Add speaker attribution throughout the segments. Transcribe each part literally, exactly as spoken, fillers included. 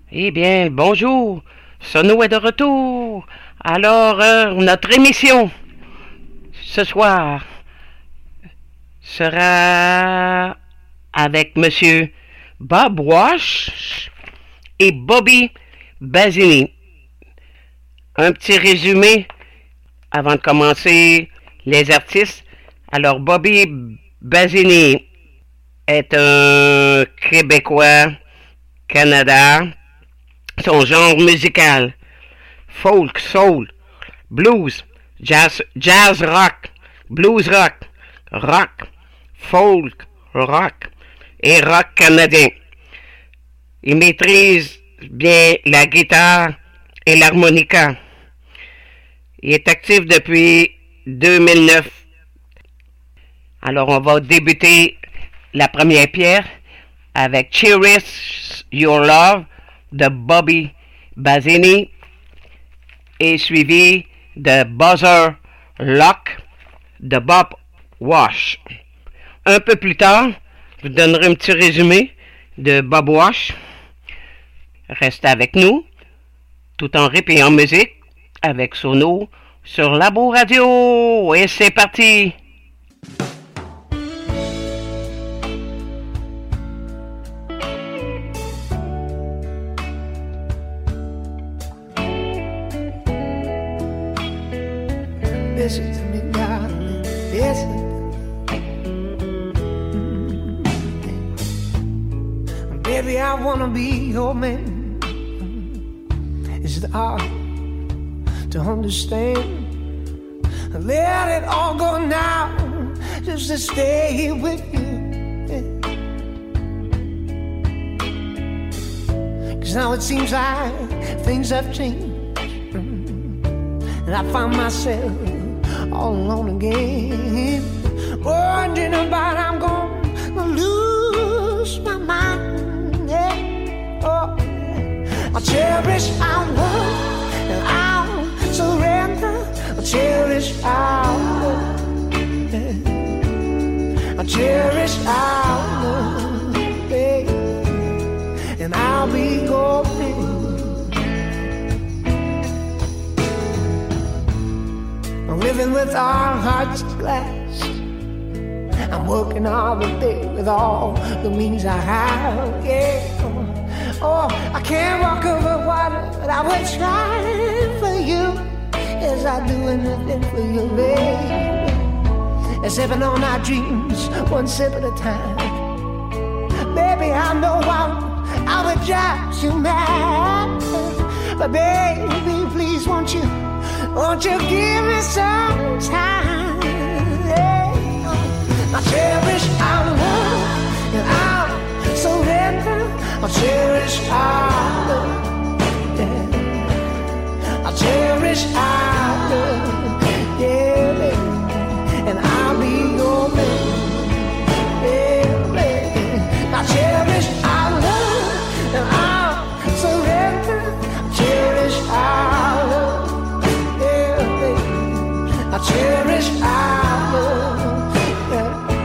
Speaker 1: Eh bien, bonjour. Sono est de retour. Alors, euh, notre émission ce soir sera avec Monsieur Bob Wash et Bobby Basini. Un petit résumé avant de commencer les artistes. Alors, Bobby Basini est un Québécois, Canada. Son genre musical, folk, soul, blues, jazz, jazz rock, blues rock, rock, folk, rock et rock canadien. Il maîtrise bien la guitare et l'harmonica. Il est actif depuis deux mille neuf. Alors on va débuter la première pierre avec Cherish Your Love de Bobby Basini et suivi de Buzzer Lock de Bob Wash. Un peu plus tard, je vous donnerai un petit résumé de Bob Wash. Restez avec nous, tout en rap et en musique, avec Sono sur Labo Radio. Et c'est parti!
Speaker 2: Listen to me, darling. Listen. Mm-hmm. Baby, I wanna be your man. Is it hard to understand? Let it all go now, just to stay here with you. Cause now it seems like things have changed, and I find myself all alone again, wondering about I'm gonna lose my mind. Yeah. Oh, I'll cherish our love and I'll surrender. I'll cherish our love. Yeah. I'll cherish our love, babe, and I'll be going. Living with our hearts of glass. I'm working all the day with all the means I have. Yeah. Oh, I can't walk over water, but I will try for you, as I do anything for you, baby. And sipping on our dreams, one sip at a time. Baby, I know I'm, I would drive you mad, but baby, please won't you? Won't you give me some time? Yeah. I'll cherish our love and I'll surrender. I'll cherish our love. Yeah. I'll cherish our love. Yeah, baby. And I'll be your man. Yeah, baby. I'll cherish our love and I'll surrender. I'll cherish our love. I cherish our love,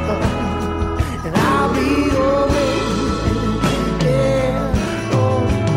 Speaker 2: yeah, and I'll be your man, yeah, oh.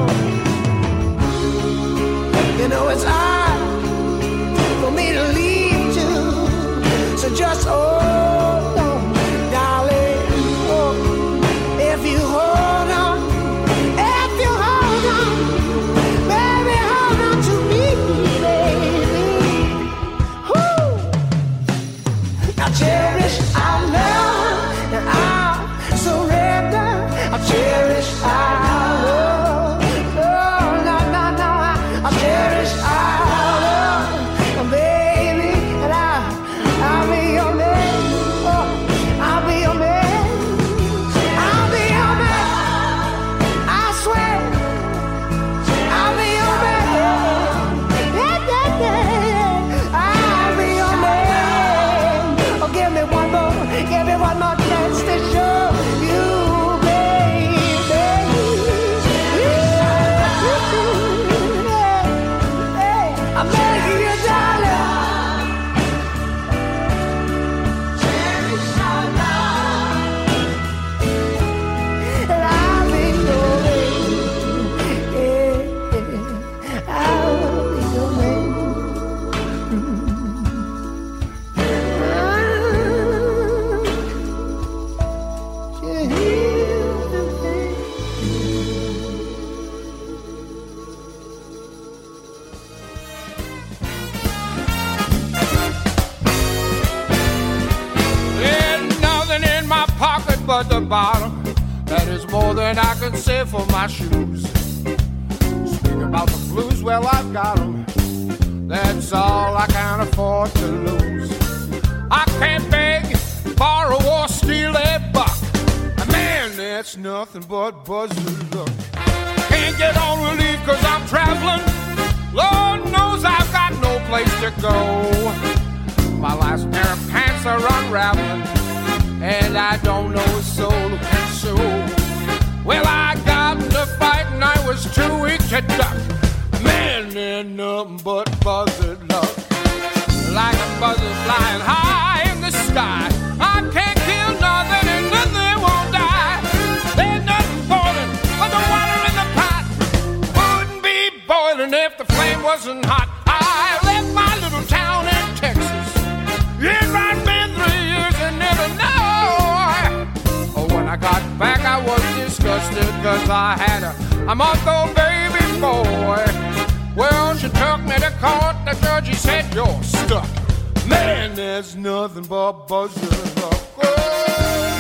Speaker 3: bottom. That is more than I can say for my shoes. Speak about the blues, well, I've got them. That's all I can afford to lose. I can't beg, borrow, or steal a buck. Man, that's nothing but buzzard luck. Can't get on relief cause I'm traveling. Lord knows I've got no place to go. My last pair of pants are unraveling, and I don't know a soul who can sew. Well, I got to fight and I was too weak to duck. Man, there's nothing but buzzard luck. Like a buzzard flying high in the sky. I can't kill nothing and nothing won't die. There's nothing boiling but the water in the pot. Wouldn't be boiling if the flame wasn't hot. I left my little town in Texas. It's right been three years and never know. Oh, when I got back I was disgusted cause I had a, a month-old baby boy. Well, she took me to court. The judge, he said, you're stuck. Man, there's nothing but buzzard luck. Oh,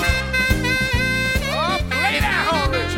Speaker 3: oh, play that horn, Richard.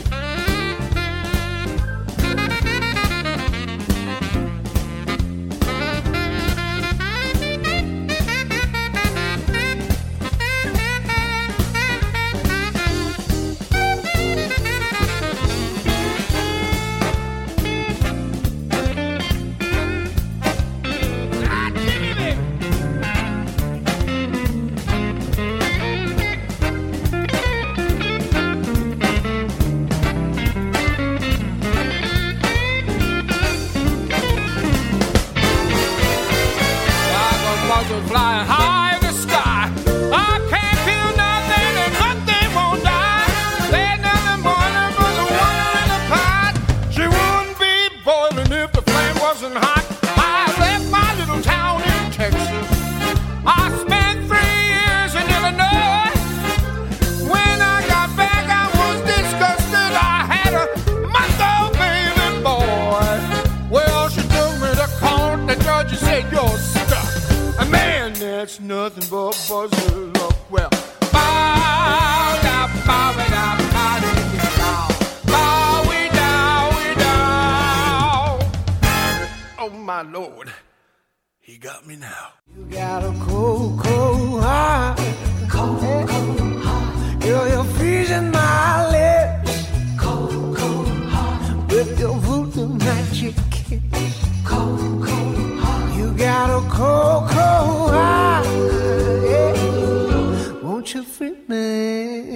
Speaker 3: Flying high in the sky. I can't feel nothing and nothing won't die. There's nothing boiling but the water in the pot. She wouldn't be boiling if the flame wasn't hot. I left my little town in Texas. I spent three years in Illinois. When I got back I was disgusted. I had a month-old baby boy. Well, she took me to court. The judge said, you're stuck. Man, that's nothing but buzzard luck. Well, bow down, bow down, bow down, bow we down, we down. Oh my Lord, he got me now.
Speaker 2: You got a cold, cold heart, cold, cold heart. Girl, you're freezing my lips, cold, cold heart. With your voodoo magic kiss, cold, cold heart. You got a cold, cold heart, yeah. Won't you free me?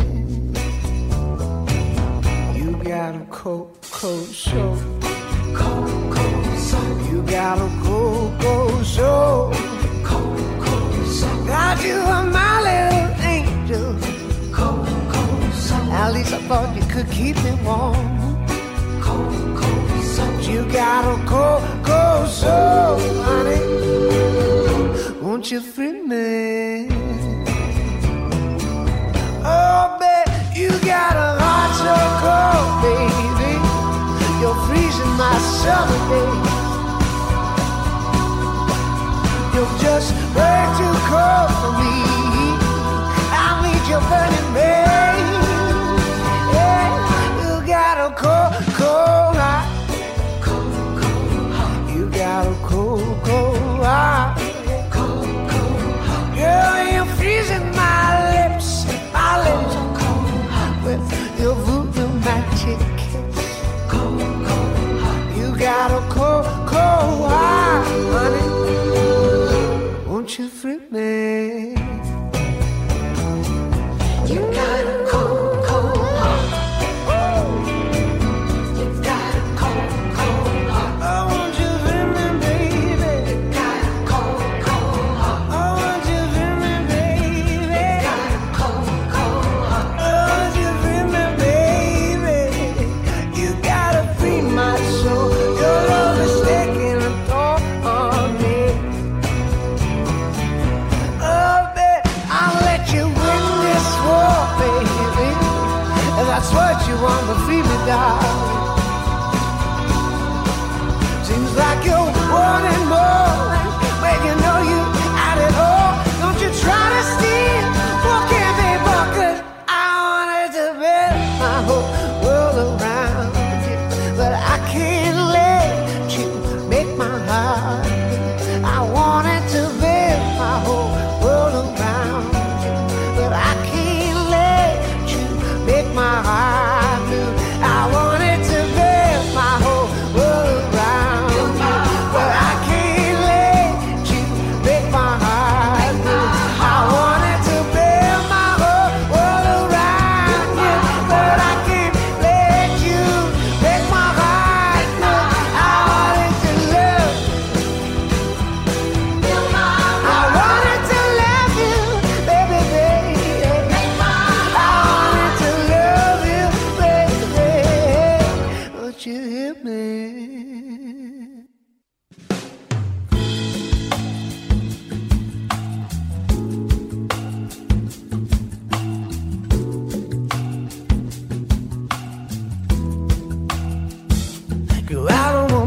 Speaker 2: You got a cold, cold soul, cold, cold soul. You got a cold, cold soul, cold, cold soul. God, you are my little angel, cold, cold soul. At least I thought you could keep me warm, cold, cold soul. You got a cold, cold soul, honey. Won't you free me? Oh, babe, you got a heart so cold, baby. You're freezing my summer days. You're just way too cold for me. I need your burning rain. Yeah, you got a cold, cold heart. Cold, cold heart. You got a cold, cold heart. Cold, cold heart. Girl, you're freezing my lips, my lips. Cold heart. With your voodoo magic kiss. Cold, cold heart. You got a cold, cold heart, honey. Won't you free me? You got a cold, cold heart. You got a cold, cold heart. I want you free me, baby. You got a cold, cold heart. I want you free me, baby. You got a cold, cold heart. I want you free me, baby. You gotta free my soul. Your love is taking a toll on me. That's what you want to free me, darling. Seems like you're wanting more, when you know you had it all. Don't you try to steal what can't be bucketed. I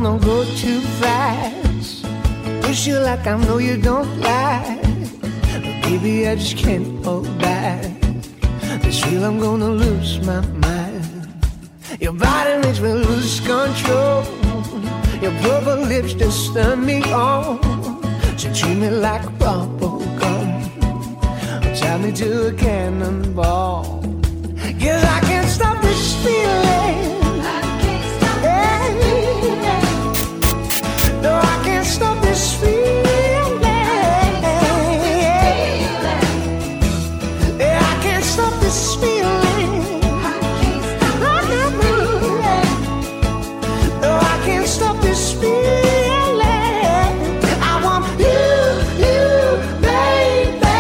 Speaker 2: don't go too fast. Wish you like I know you don't lie, but baby, I just can't hold back. This feel I'm gonna lose my mind. Your body makes me lose control. Your purple lips just turn me on. So treat me like bubble gum. Tie me to a cannonball. 'Cause I can't stop this feeling. I can't stop this feeling. No, I can't stop this feeling. Yeah, I can't stop this feeling. I can't stop this feeling. No, I can't stop this feeling. I want you, you, baby.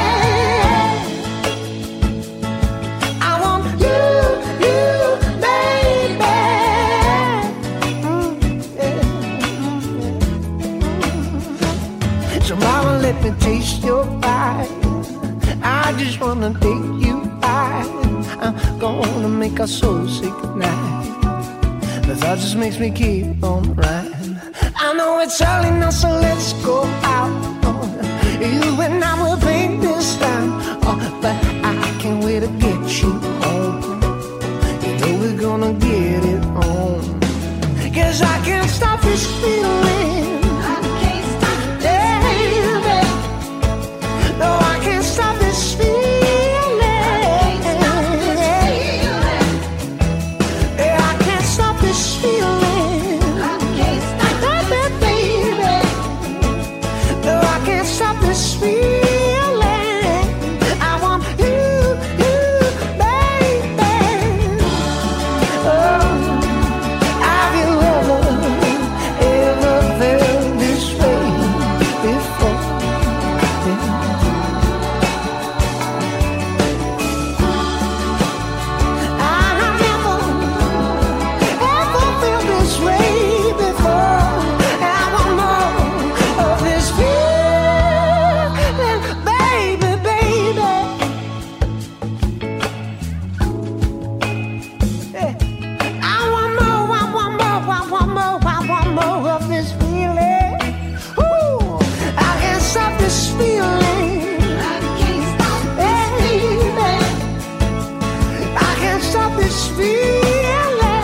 Speaker 2: I want you, you, baby. Mm, yeah. So mama, let me taste your bite. I just wanna take you high. I'm gonna make our souls say goodnight. The thought just makes me keep on riding. I know it's early now, so let's go out. Oh, you and I will paint this time. Oh, but I can't wait to get you home. You know we're gonna get it on. 'Cause I can't stop this feeling. I can't stop this feeling. No, I can't stop this feeling. Yeah, I can't stop this feeling. I can't stop it, baby. No, I can't stop this feeling. I want you, you, baby. Oh, have you ever, ever felt this way before? I have never, ever felt this way before. I want more of this feeling, baby, baby. Yeah. I want more, I want more, I want more, I want more of this feeling. Ooh, I can't stop this feeling. I can't stop this feeling. I can't stop this feeling.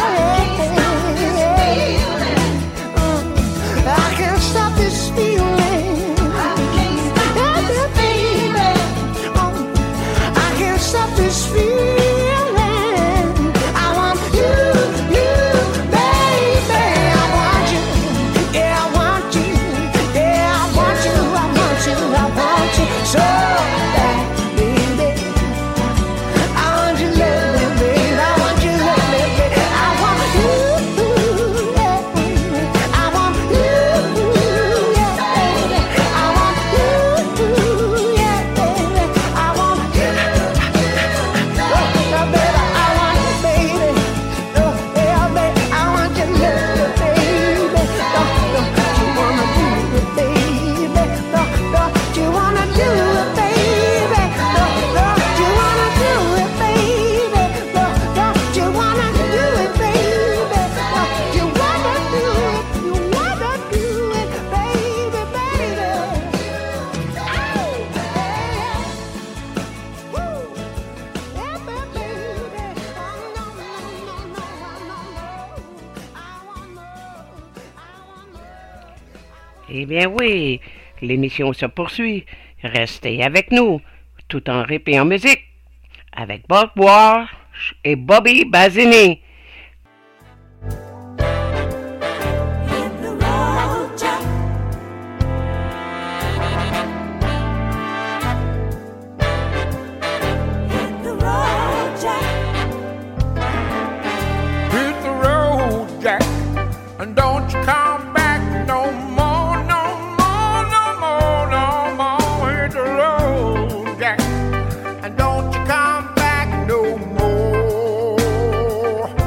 Speaker 2: I can't stop this feeling. I can't stop this feeling. I can't stop this feeling. I want you, you, baby. I want you. Yeah, I want you. Yeah, I want you. I want you. I want you so bad, baby. I want you, let me, baby. I want you, let me, baby. I want you, yeah. I want you, yeah, baby. I want you, yeah, baby. I want you, oh, yeah, baby. I want you, baby. Oh, yeah, baby. I want you, little baby. Oh, don't you wanna do it, baby? Oh, don't you wanna do it, baby? Oh, don't you wanna do it, baby? Oh, don't you wanna do it, baby? Oh, you wanna do it, you wanna do it, baby, baby. Oh, yeah. Woo. Yeah, baby. Oh, no, no, no, no, no, no. I want more, I want more.
Speaker 1: Eh bien oui, l'émission se poursuit. Restez avec nous, tout en rap et en musique, avec Bob Wash et Bobby Basini.
Speaker 4: Hit the road, Jack. Hit the road, Jack.
Speaker 3: Hit the road, Jack, and don't you come back no more, no more, no more, no more. Hit the road, Jack, and don't you come back no more.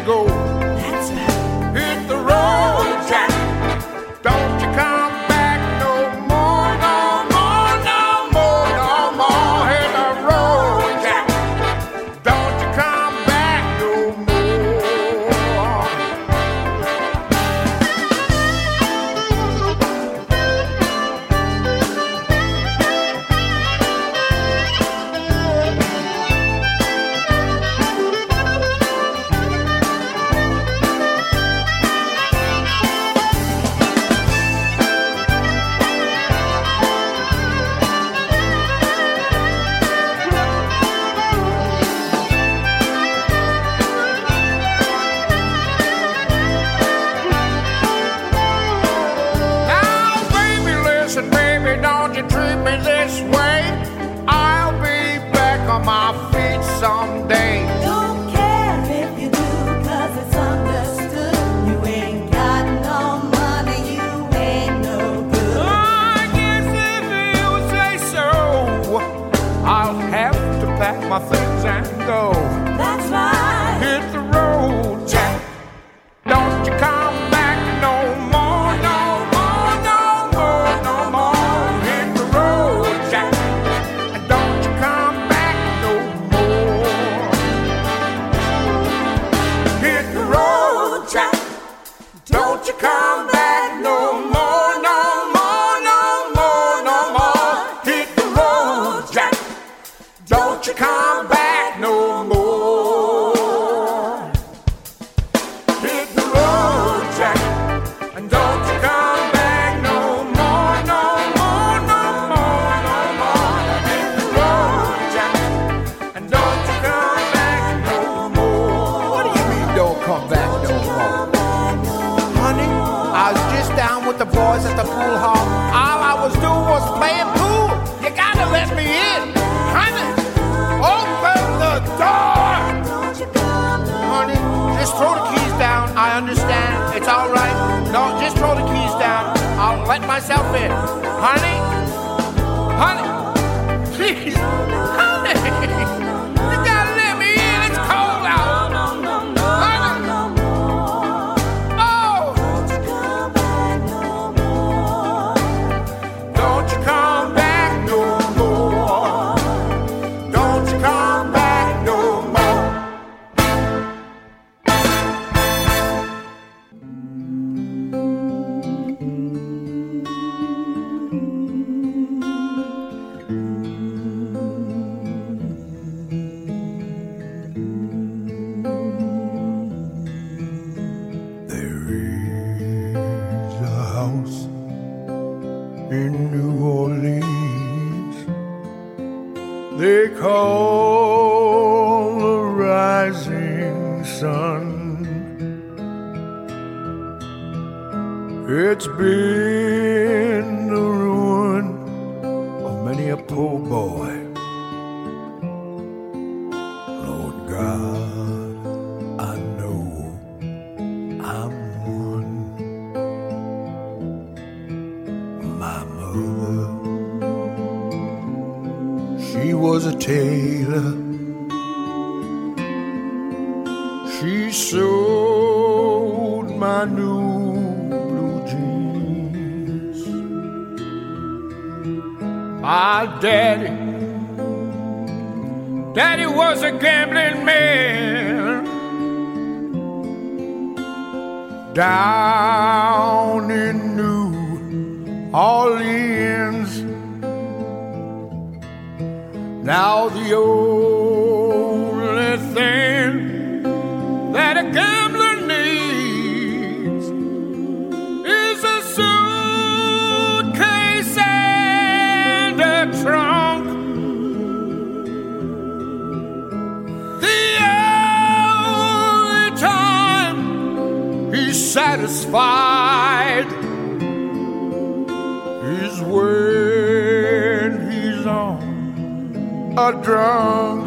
Speaker 3: go.
Speaker 4: That's right.
Speaker 3: Hit the road, Jack. Don't you come back no more, no more, no more, no more. Hit the road, Jack. Don't you come back no more. Now, baby, listen, baby, don't you treat me this way. I'll be back on my feet someday.
Speaker 4: Don't care if you do, 'cause it's understood. You ain't got no money, you ain't no good.
Speaker 3: I guess if you say so, I'll have to pack my things and go.
Speaker 4: That's right.
Speaker 3: Hit the road, Jack. Don't you come back no more, no more, no more, no more. Hit the road, Jack. And don't you come back no more. Hit the road, Jack. Don't you come back no more, no more, no more, no more. Hit the road, Jack. Don't you come back no more. Hit the road, Jack. And don't you come back no more, no more, no more, no more. Hit the road, Jack. And don't you come back no more. What do you mean don't come back no more? Honey, I was just down with the boys at the pool hall. All I was doing was playing pool. You gotta let me in. Honey, open the door.
Speaker 4: Don't you come no
Speaker 3: Honey, just throw the keys down. I understand. It's all right. No, just throw the keys down. I'll let myself in. Honey, honey, please, honey, you gotta let me in. It's cold out. Honey, oh, don't you come back no more. Don't you come back no more. There is a house in New Orleans they call the Rising Sun. It's been the ruin of many a poor boy. Lord God, I know I'm one. My mother, she was a tailor. She sewed my new blue jeans. My daddy, daddy was a gambling man down in New Orleans. Now the only thing that a gambler needs is a suitcase and a trunk. The only time he's satisfied is when he's on a drunk.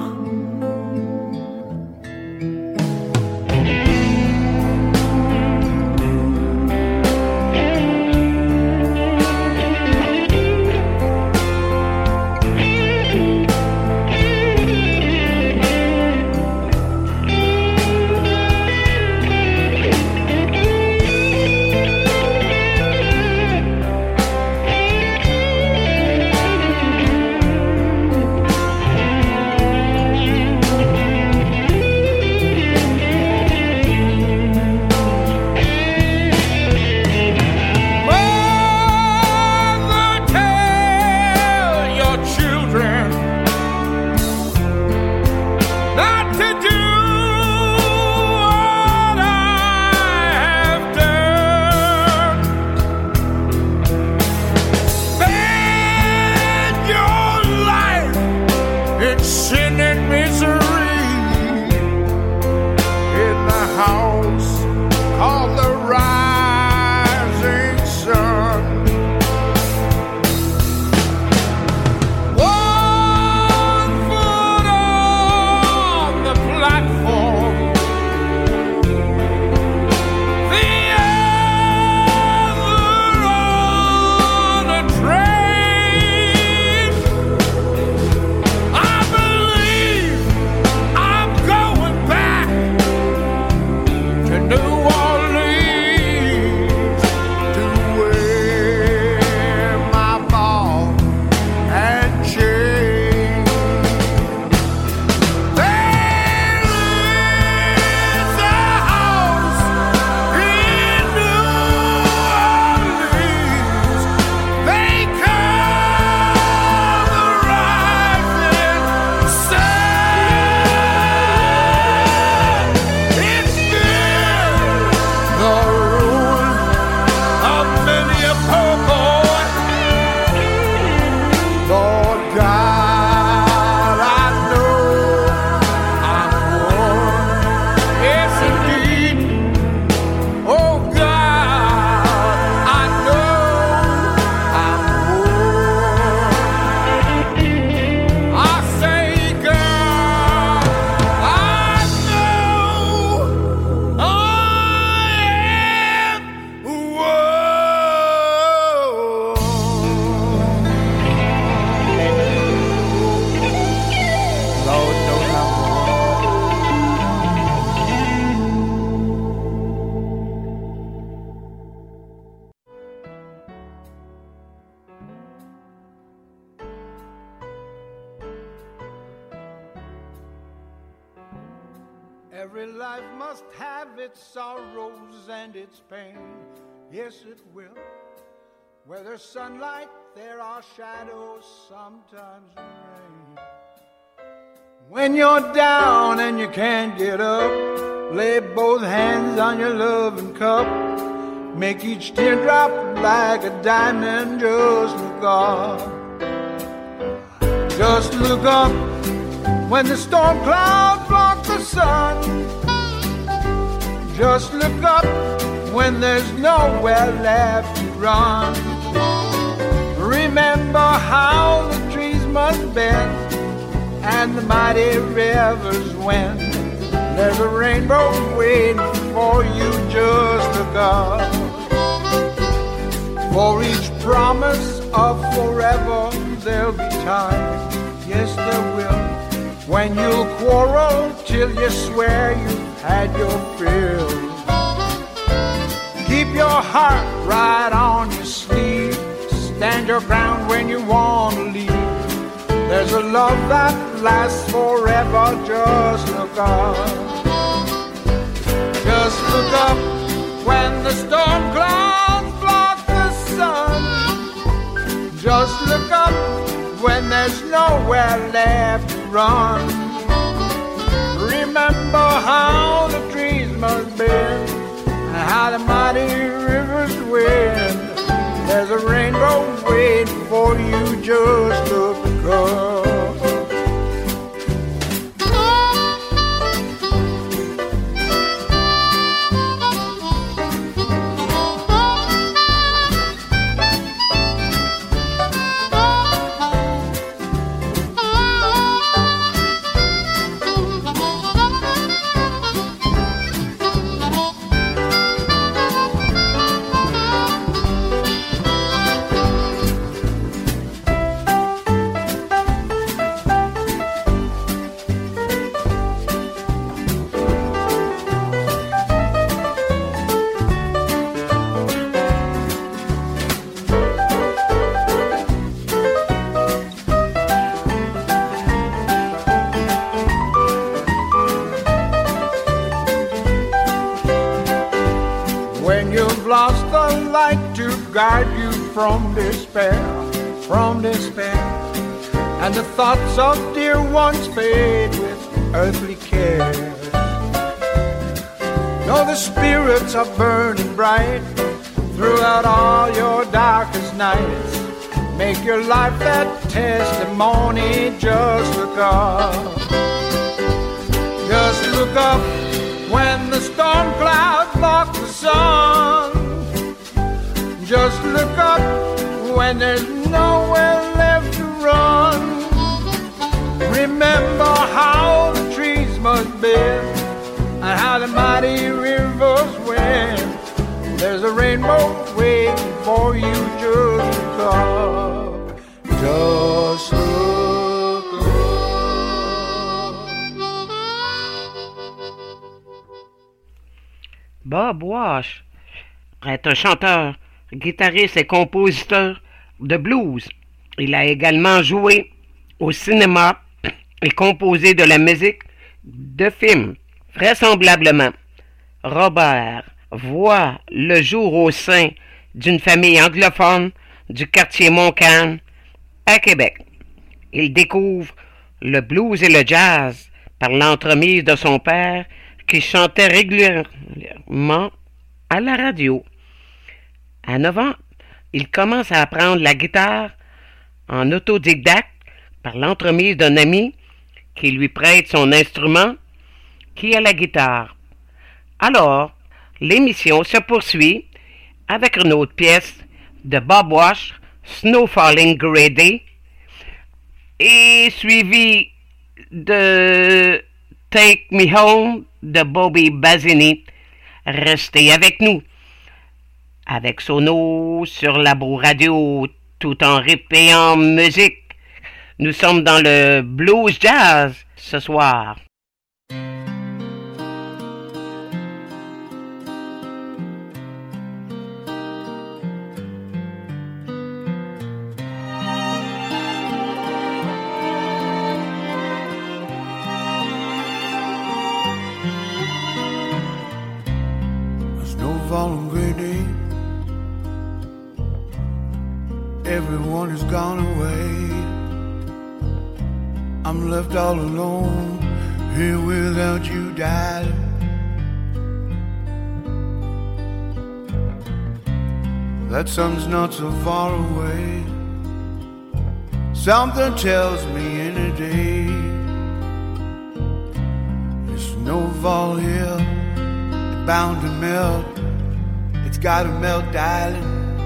Speaker 3: life must have its sorrows and its pain. Yes, it will. Where there's sunlight, there are shadows, sometimes rain. When you're down and you can't get up, lay both hands on your loving cup. Make each teardrop like a diamond. Just look up. Just look up when the storm clouds block the sun. Just look up when there's nowhere left to run. Remember how the trees must bend and the mighty rivers wend. There's a rainbow waiting for you. Just look up. For each promise of forever there'll be time. Yes, there will. When you'll quarrel till you swear you've had your fill. Keep your heart right on your sleeve. Stand your ground when you want to leave. There's a love that lasts forever. Just look up. Just look up when the storm clouds block the sun. Just look up when there's nowhere left to run. Remember how the trees must bend and how the mighty rivers win. There's a rainbow waiting for you. Just look up. Guide you from despair, from despair, and the thoughts of dear ones fade with earthly cares. Though the spirits are burning bright throughout all your darkest nights, make your life that testimony. Just look up. Just look up when the storm clouds block the sun. Just look up when there's nowhere left to run. Remember how the trees must bend and how the mighty rivers win. There's a rainbow waiting for you. Just look up. Just look up.
Speaker 1: Bob Wash est un chanteur, guitariste et compositeur de blues. Il a également joué au cinéma et composé de la musique de films. Vraisemblablement, Robert voit le jour au sein d'une famille anglophone du quartier Montcalm à Québec. Il découvre le blues et le jazz par l'entremise de son père qui chantait régulièrement à la radio. À neuf ans, il commence à apprendre la guitare en autodidacte par l'entremise d'un ami qui lui prête son instrument, qui est la guitare. Alors, l'émission se poursuit avec une autre pièce de Bob Wash, Snow Falling Grey, et suivie de Take Me Home de Bobby Bazzini. Restez avec nous. Avec Sono sur la Beau Radio, tout en rip et en musique. Nous sommes dans le blues jazz ce soir.
Speaker 3: everyone has gone away. I'm left all alone here without you, darling. That sun's not so far away. Something tells me any day the snowfall here is bound to melt. It's gotta melt, darling.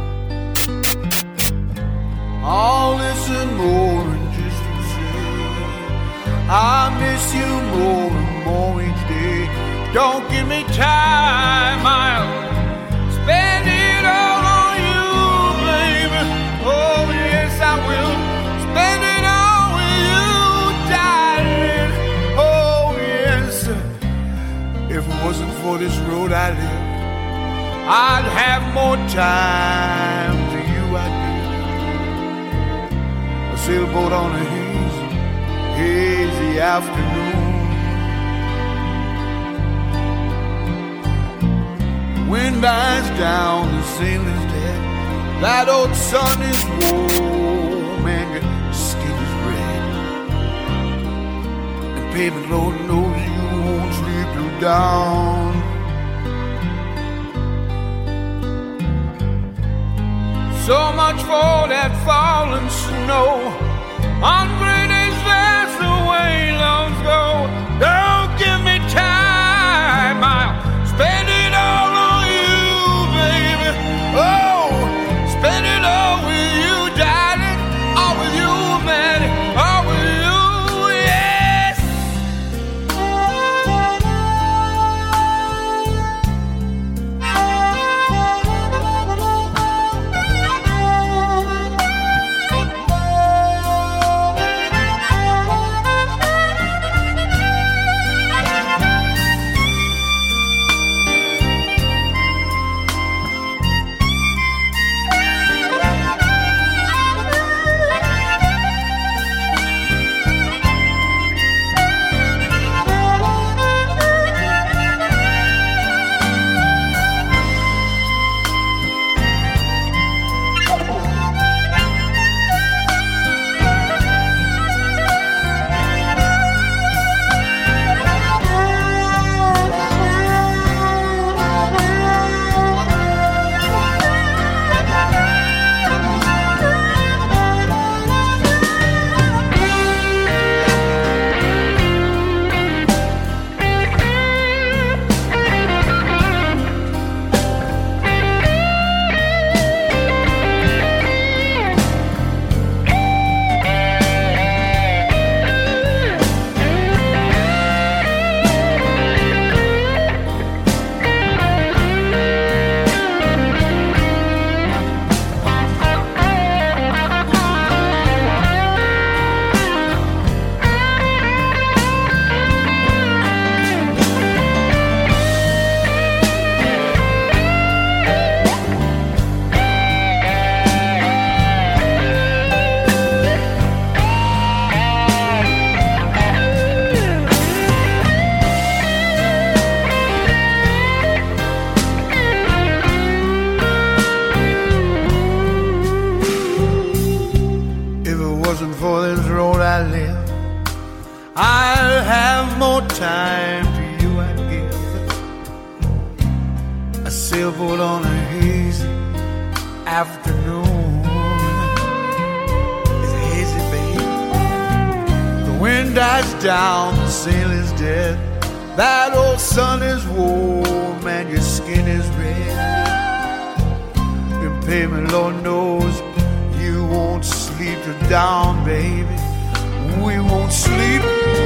Speaker 3: All this and more, and just to say I miss you more and more each day. Don't give me time, I'll spend it all on you, baby. Oh yes, I will spend it all with you, darling. Oh yes. If it wasn't for this road I live, I'd have more time to you, I do. A sailboat on a hazy, hazy afternoon. Wind dies down, the sailor's dead. That old sun is warm and your skin is red. And baby, Lord knows you won't sleep till dawn. So much for that falling snow. On gray days, that's the way lungs go. Don't give me time, I'll spend it all on you, baby. Oh, spend it all with you, darling. All with you, man. All with you, yes. Time to you I'd give a sailboat on a hazy afternoon. It's hazy, baby. The wind dies down, the sail is dead. That old sun is warm and your skin is red. And baby, Lord knows you won't sleep till dawn, baby. We won't sleep.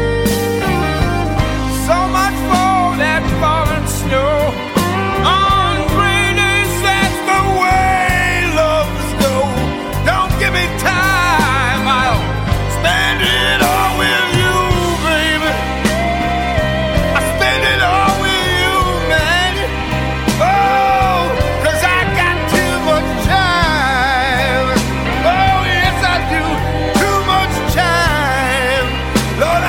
Speaker 3: So much for that falling snow. On gray days, that's the way loves go. Don't give me time, I'll spend it all with you, baby. I spend it all with you, man. Oh, 'cause I got too much time. Oh, yes, I do. Too much time. Lord,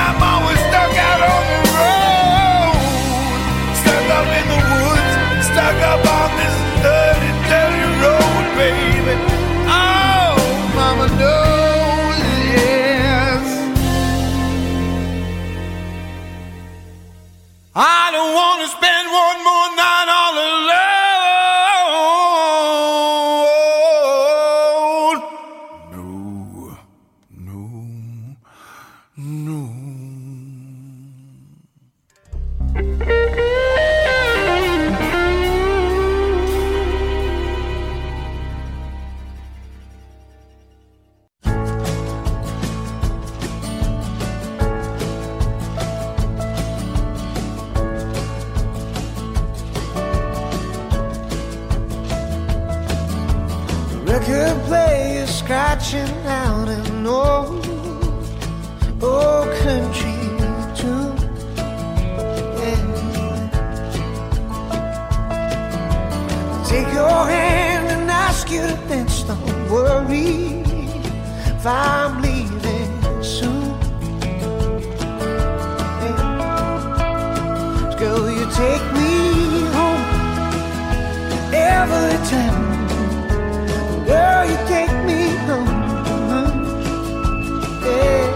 Speaker 2: record player scratching out an old, old country tune. Yeah. Take your hand and ask you to dance. Don't worry if I'm leaving soon. Yeah. Girl, you take me home every time. Girl, you take me home. Yeah.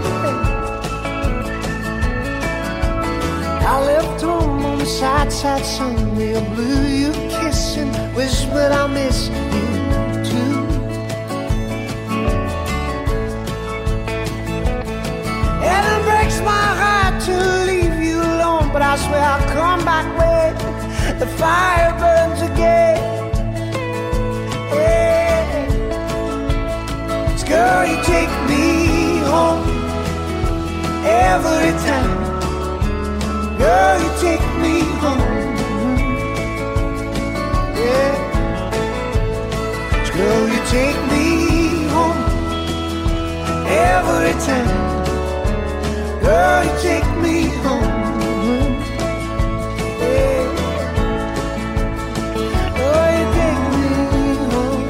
Speaker 2: I left home on the side, side, Sunday blue. You kissing, whispered I miss you too. And it breaks my heart to leave you alone, but I swear I'll come back when the fire burns again. Yeah. Girl, you take me home every time. Girl, you take me home. Yeah. Girl, you take me home every time. Girl, you take me home. Yeah. Oh, you take me home.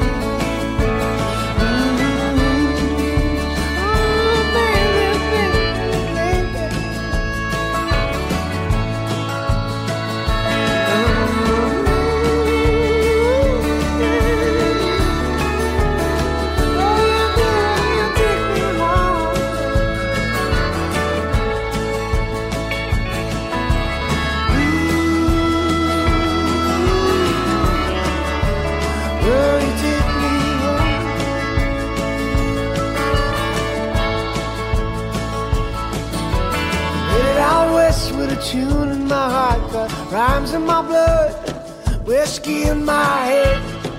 Speaker 2: Oh, baby, baby, baby. With a tune in my heart, got rhymes in my blood, whiskey in my head.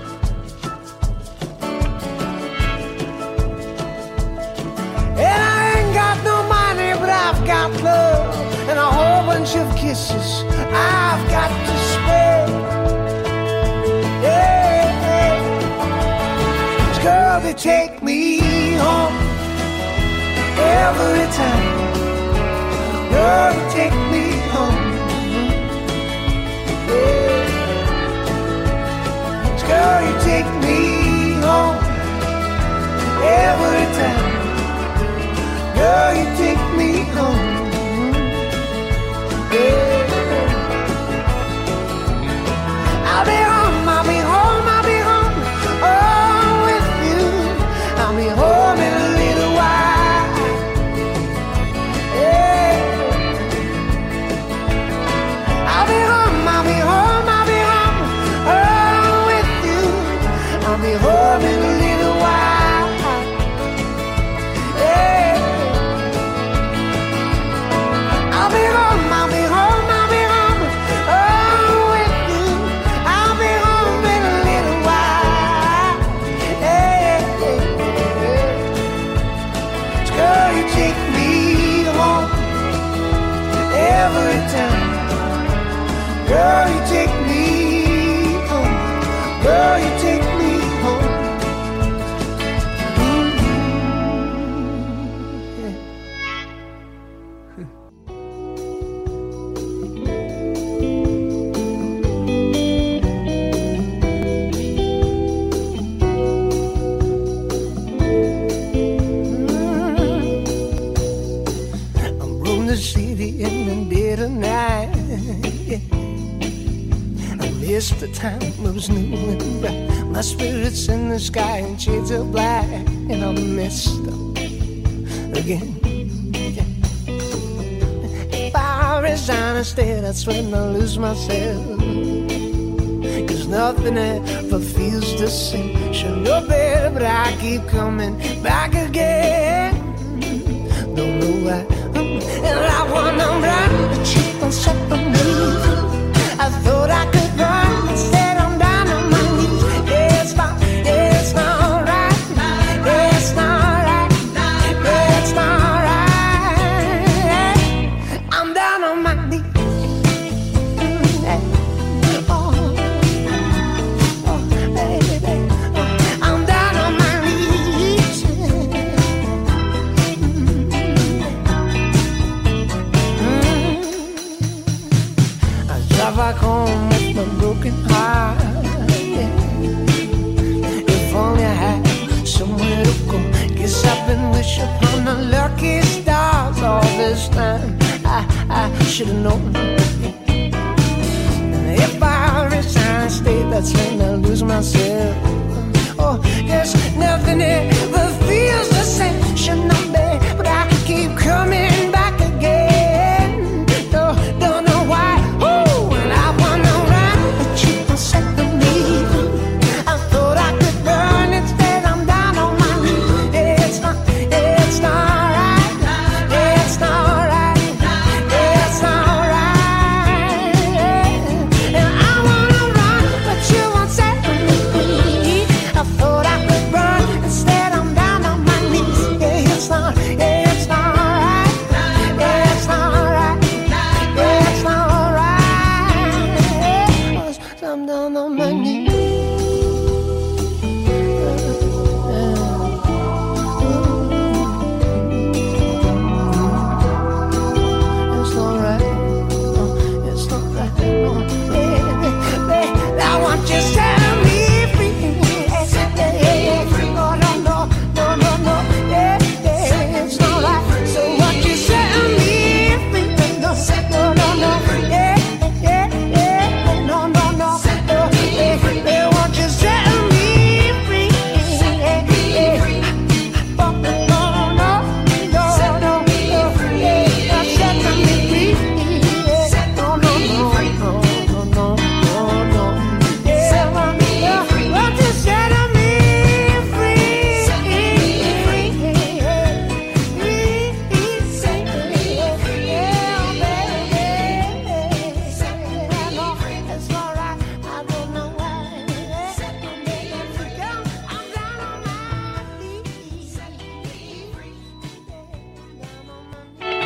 Speaker 2: And I ain't got no money, but I've got love and a whole bunch of kisses I've got to spare. Yeah, yeah. Girl, they take me home every time. Girl, you take me home. Yeah. Girl, you take me home every time. Girl, you take me home. Yeah. I'll be home, I'll be home, I'll be home. Oh, with you, I'll be home in a little while. Yeah. I'll be home, I'll be home, I'll be home, oh, with you. I'll be home in a little while. Yeah. I'll be home, I'll be home, I'll be home, oh, with you. I'll be home in a little while. Yeah. Girl, you take me home every time. Girl, you take me home. Girl, you take me home. I'm roaming the city in the dead of night. It's the time moves new and bright. My spirit's in the sky and shades of black, and I'm messed up again. Yeah. If I resign instead, that's when I lose myself. Cause nothing ever feels the same. Should know better, but I keep coming back again. Don't know why. And I wanna run, but you don't set for me. I thought I could run, instead I'm down on my knees. Yeah, it's fine, yeah, it's not right. Yeah, it's not right. Yeah, it's not right. I'm down on my knees. Oh, oh, baby, oh, I'm down on should have known. If I resign, stay, that's when I lose myself. Oh, there's nothing ever feels the same. Should not be, but I keep coming back again. No, don't know why. Oh, and I wanna run, but you don't set me free. I thought I could run, instead I'm down on my knees. It's not, it's not right. It's not right. It's not right. And I wanna run, but you won't set me free. I thought I could run, instead I'm down on my knees. Yeah, it's not, yeah, it's not right. Yeah, it's not right. Yeah, it's not right. 'Cause I'm down on my knees. It's not right. No, it's not right. No, yeah, yeah, I want you to set me free. Yeah, yeah, yeah. No, no, no, no, no, no. Yeah, yeah, it's not right. So what you set me free? No, no, no, no. Yeah, yeah, yeah. No, no, no. No, yeah, yeah. Want you to set me free? Yeah, yeah. No, no, no, no, no, no. Yeah, set me free. Yeah, no, no, no, no, no, no, no. Yeah, want you to set me free. Yeah, baby. No, it's all right. I don't know why. I'm down on my knees. Down on my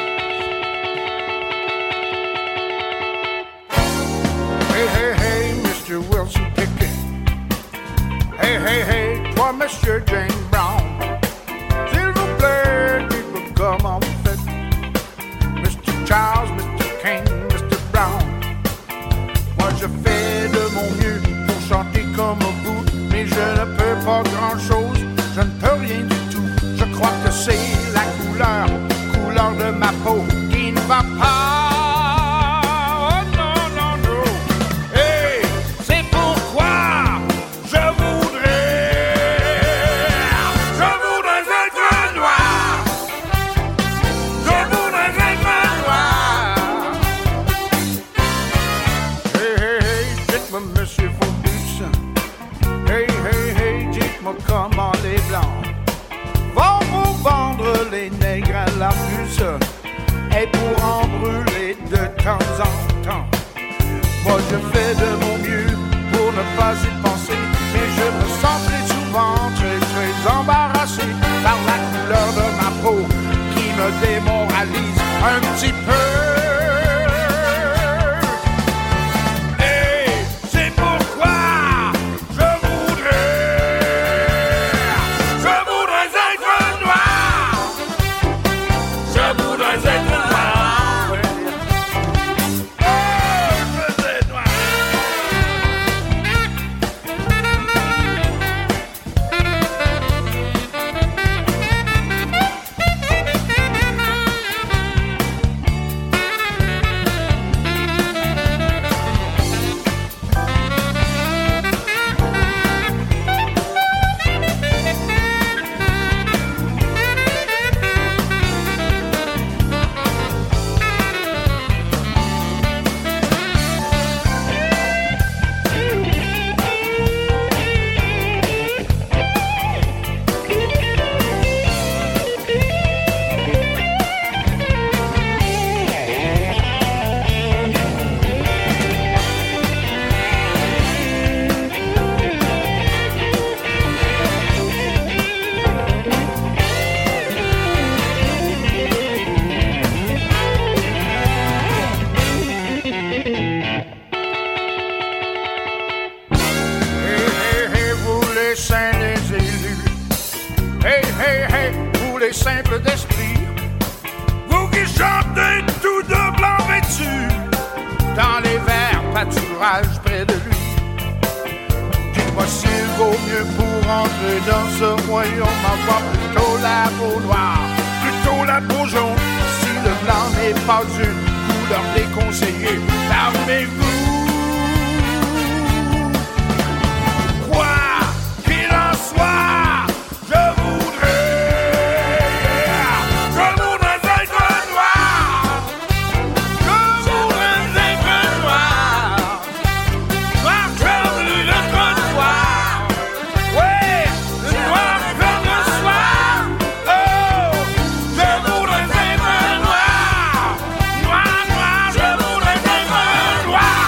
Speaker 3: Hey, hey, hey, Mister Wilson Pickett. Hey, hey, hey, toi, Monsieur James Brown. S'il vous plaît, dites-moi comment vous faites. Mister Charles, Mister King, Mister Brown. Moi, je fais de mon mieux pour chanter comme vous, mais je ne peux pas grand-chose. Je ne peux rien du tout. Je crois que c'est la couleur, couleur de ma peau qui ne va pas. Oh non, non, non. Hey, c'est pourquoi je voudrais, je voudrais être noir. Je voudrais être noir. Hey, hey, hey, dites-moi, Monsieur Phobus. Hey, hey, hey, dites-moi comment les blancs vont vous vendre les nègres à l'Argus et pour en brûler de temps en temps. Moi je fais de mon mieux pour ne pas y penser, mais je me sens très souvent très très embarrassé par la couleur de ma peau qui me démoralise un petit peu. Et c'est pourquoi je voudrais, je voudrais être noir. Je voudrais être noir. Ouais. Oh, je voudrais être noir. les simples d'esprit, vous qui chantez tout de blanc vêtu, dans les verts pâturages près de lui. Dites-moi s'il vaut mieux pour entrer dans ce royaume avoir plutôt la peau noire, plutôt la peau jaune, si le blanc n'est pas une leur déconseiller l'armée vous. Quoi qu'il en soit, je voudrais, je voudrais être noir, je voudrais être noir, noir comme le noir, ouais, le noir comme le soir, oh, je voudrais être noir, noir, noir, je voudrais être noir.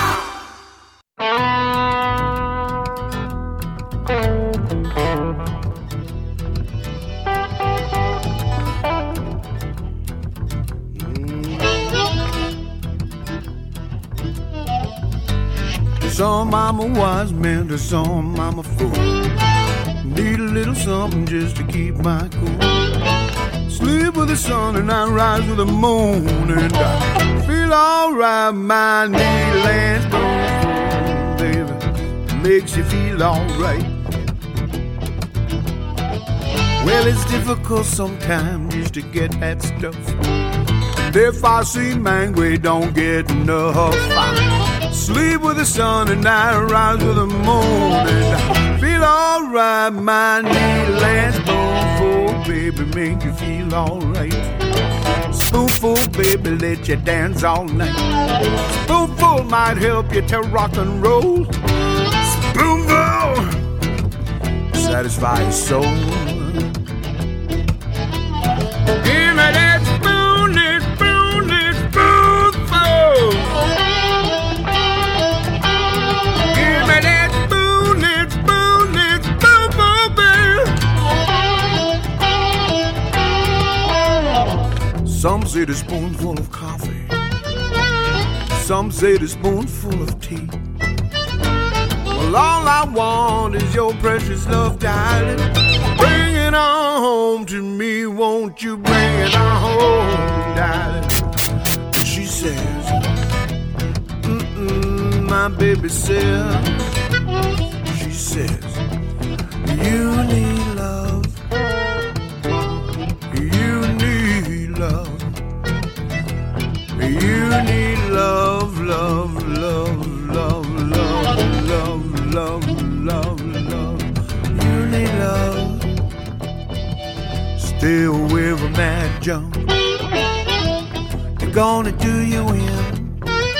Speaker 3: Some I'm a wise man, to some I'm a fool. Need a little something just to keep my cool. Sleep with the sun and I rise with the moon, and I feel alright. My needle and spoon, baby, makes you feel alright. Well, it's difficult sometimes just to get that stuff. And if I seem angry, don't get enough. I sleep with the sun and I rise with the moon, and I feel alright. My needle and spoonful, baby, make you feel alright. Spoonful, baby, let you dance all night. Spoonful might help you to rock and roll. Spoonful, satisfy your soul. Give me that spoon, that spoon, that spoonful. Give me that spoon, that spoon, that spoonful, baby. Some say the spoonful of coffee, some say the spoonful of tea. Well, all I want is your precious love, darling. Bring it on home to me, won't you bring it on home, darling? And she says, mm-mm, my baby says, she says, you need love, you need love, you need love, love, love, love, love, love, love, love, love, you need love. Stay away from that junk, they're gonna do you in.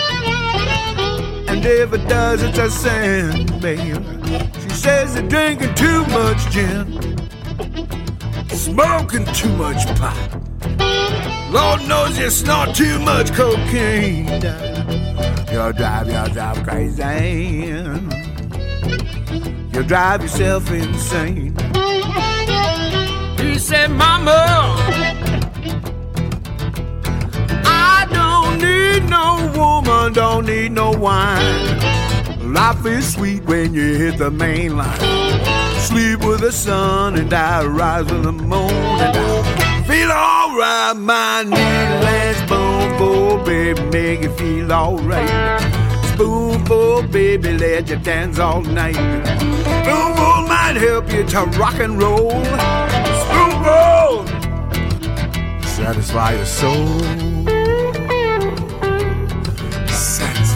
Speaker 3: And if it does, it's a sin, baby. She says they're drinking too much gin, smoking too much pot. Lord knows you snort too much cocaine. You'll drive yourself crazy, you'll drive yourself insane. He said, mama, I don't need no woman, don't need no wine. Life is sweet when you hit the main line. Sleep with the sun and I rise with the moon, and I feel alright. My needle and spoonful, baby, make you feel alright. Spoonful, baby, let you dance all night. Spoonful might help you to rock and roll. Spoonful, satisfy your soul. Satisfy.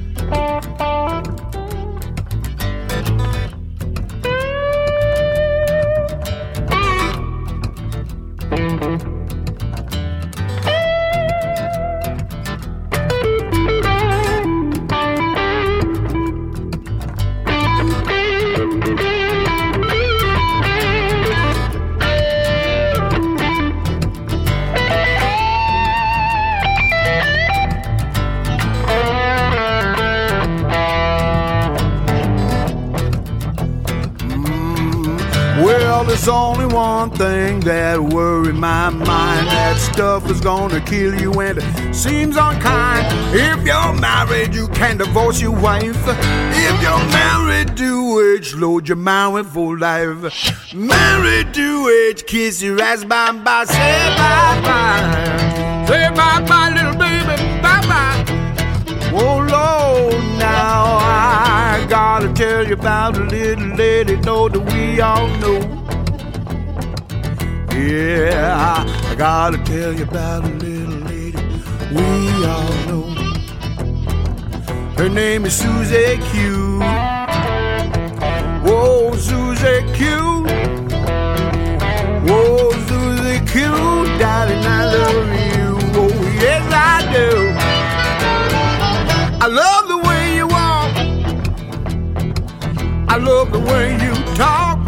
Speaker 3: There's only one thing that worries my mind. That stuff is gonna kill you and it seems unkind. If you're married, you can divorce your wife. If you're married to age, load your mind with full life. Married to age, kiss your ass bye-bye. Say bye-bye. Say bye-bye, little baby, bye-bye. Oh, Lord, now I gotta tell you about a little lady, know that we all know. Yeah, I gotta tell you about a little lady we all know. Her name is Susie Q. Whoa, Susie Q. Whoa, Susie Q. Darling, I love you. Oh, yes, I do. I love the way you walk. I love the way you talk.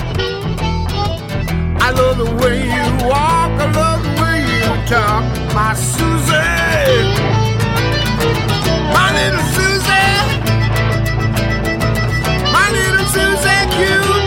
Speaker 3: I love the way you walk. I love the way you talk. My Susie. My little Susie. My little Susie Q.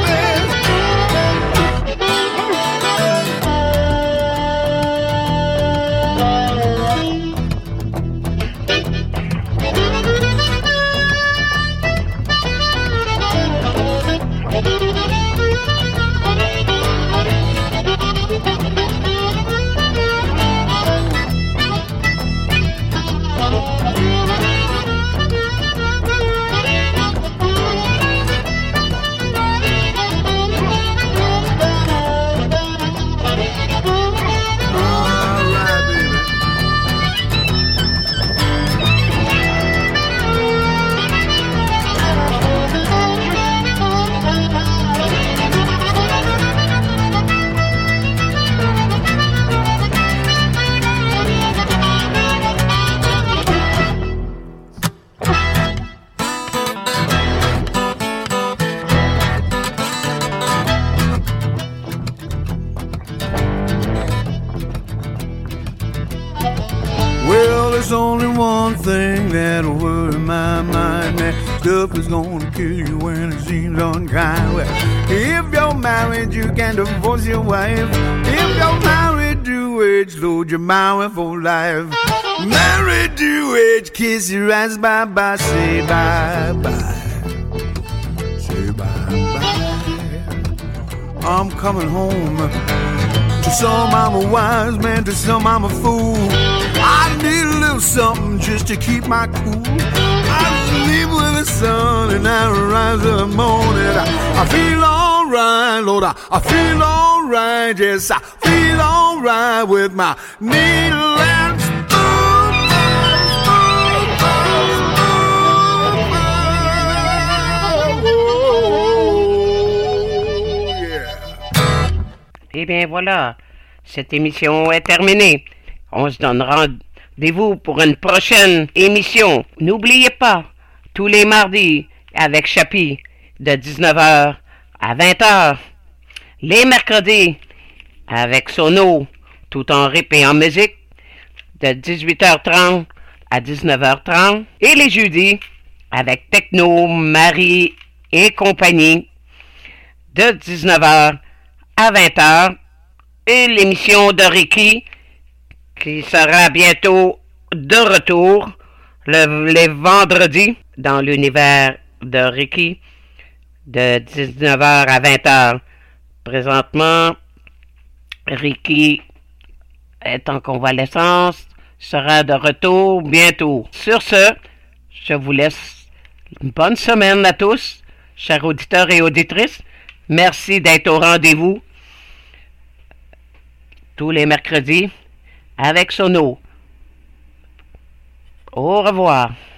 Speaker 3: There's only one thing that'll worry my mind. That stuff is gonna kill you when it seems unkind. Well, if you're married, you can divorce your wife. If you're married to age, load your mind for life. Married to age, kiss your ass bye-bye, say bye-bye. Say bye-bye. I'm coming home. To some I'm a wise man, to some I'm a fool. I need a little something just to keep my cool. I sleep with the sun and I rise in the morning. I, I feel alright, Lord, I, I feel alright. Yes, I feel alright with my needle and spoon.
Speaker 1: Eh bien voilà, cette émission est terminée. On se donne rendez-vous pour une prochaine émission. N'oubliez pas, tous les mardis avec Chapi de dix-neuf heures à vingt heures. Les mercredis avec Sono, tout en rip et en musique, de dix-huit heures trente à dix-neuf heures trente. Et les jeudis avec Techno, Marie et compagnie, de dix-neuf heures à vingt heures. Et l'émission de Ricky, qui sera bientôt de retour le, les vendredis dans l'univers de Ricky de dix-neuf heures à vingt heures. Présentement, Ricky est en convalescence, sera de retour bientôt. Sur ce, je vous laisse une bonne semaine à tous, chers auditeurs et auditrices. Merci d'être au rendez-vous tous les mercredis avec Sono. Au revoir.